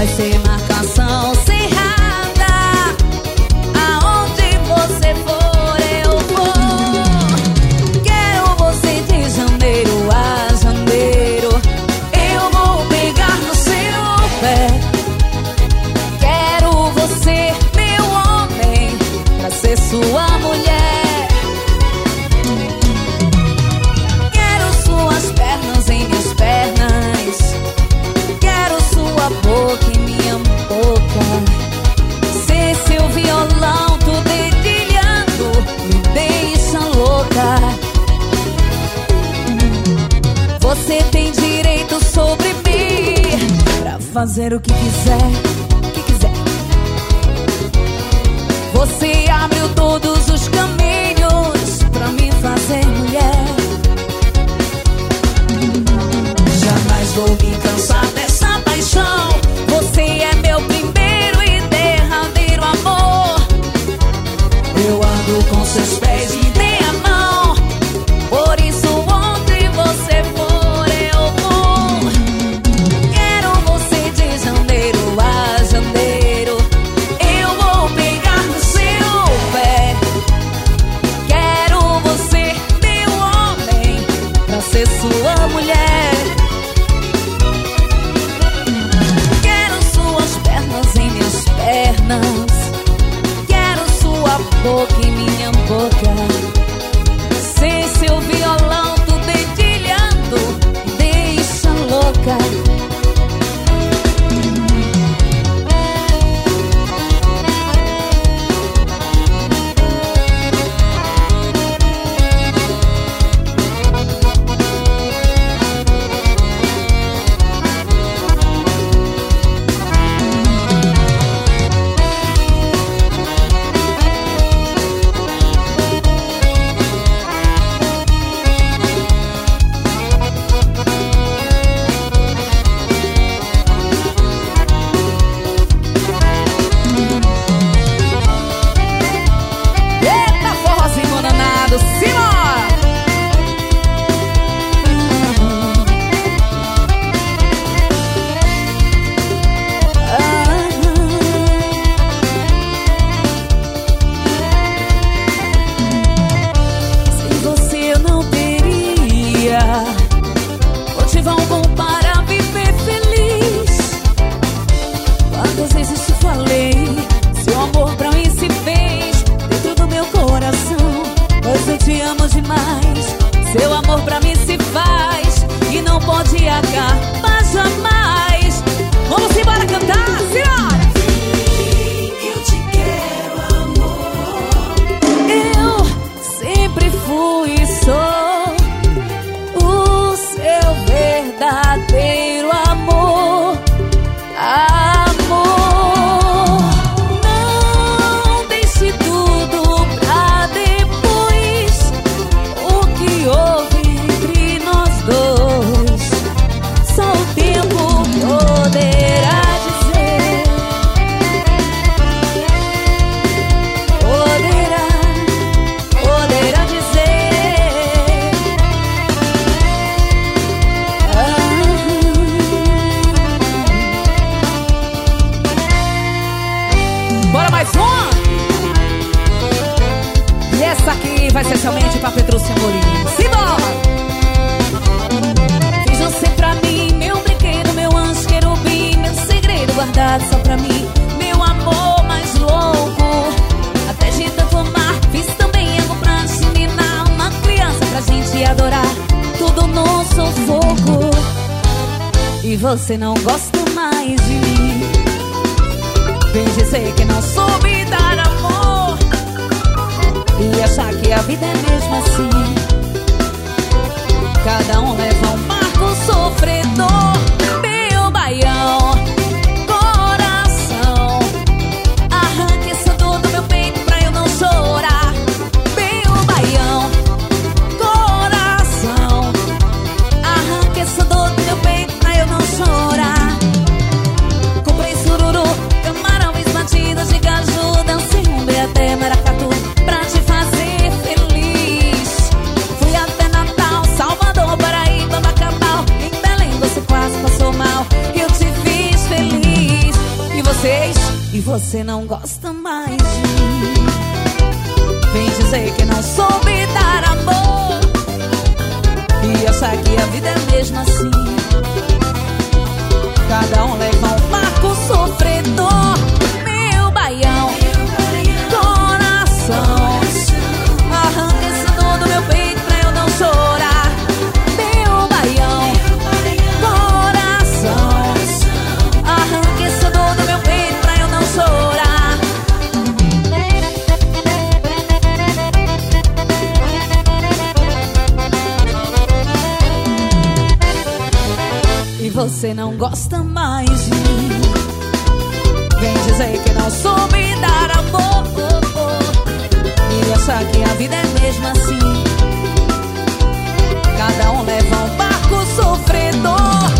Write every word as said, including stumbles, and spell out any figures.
vai ser marcação cerrada. Aonde você for, eu vou. Quero você de janeiro a janeiro. Eu vou pegar no seu pé. Quero você, meu homem, pra ser sua mulher. Quero suas pernas em minhas pernas. Quero sua boca em minha boca. Ser seu violão, tu dedilhando, me deixa louca. Você tem direito sobre mim pra fazer o que quiser, o que quiser. Você abriu todos os caminhos pra me fazer mulher. Jamais vou me cansar dessa paixão. Você é meu primeiro e derradeiro amor. Eu ando com seus pés e dei a mão. Por isso onde você for eu vou. Quero você de janeiro a janeiro. Eu vou pegar no seu pé. Quero você, meu homem, pra ser sua mulher. Quero suas pernas em minhas pernas. Quero sua boca em minha boca. Ser seu violão, tu dedilhando, me deixa louca. Eita, forrozinho danado, simbora! Sem você eu não teria motivão bom para viver feliz. Quantas vezes te falei, seu amor pra mim se fez dentro do meu coração. Pois eu te amo demais. Seu amor pra mim se faz e não pode acabar jamais. Vamos embora cantar, senhora! Eu te quero, amor. Eu sempre fui e sou o seu verdadeiro amor. Amor, não deixe tudo pra depois. O que houve entre nós dois, só o tempo poderá dizer. Poderá, poderá dizer. Bora mais uma! E essa aqui vai ser somente pra Petrúcia Amorim. Simbora! Fiz você pra mim, meu brinquedo, meu anjo querubim, meu segredo guardado só pra mim, meu amor mais louco. Até de tanto amar, fiz também algo pra te ensinar. Uma criança pra gente adorar, tudo no sufoco. E você não gosta mais de mim. Vem dizer que não soube dar amor e achar que a vida é mesmo assim. Cada um leva um marco sofredor. Meu baião, coração, arranque essa dor do meu peito pra eu não chorar. Meu baião, coração, arranque essa dor do meu peito pra eu não chorar. Comprei sururu, camarão, batidas de caju, dancei um bem até maracatu pra te fazer feliz. Fui até Natal, Salvador, Paraíba, seis e você não gosta mais de mim. Vem dizer que não soube dar amor e achar que a vida é mesmo assim. Cada um leva um barco sofredor. Meu baião, coração, arranca esse dor do meu peito pra eu não chorar. Meu baião, coração, arranca esse dor do meu peito pra eu não chorar. E você não gosta mais de mim. Vem dizer que não soube dar amor e achar que a vida é mesmo assim. Cada um leva um barco sofredor.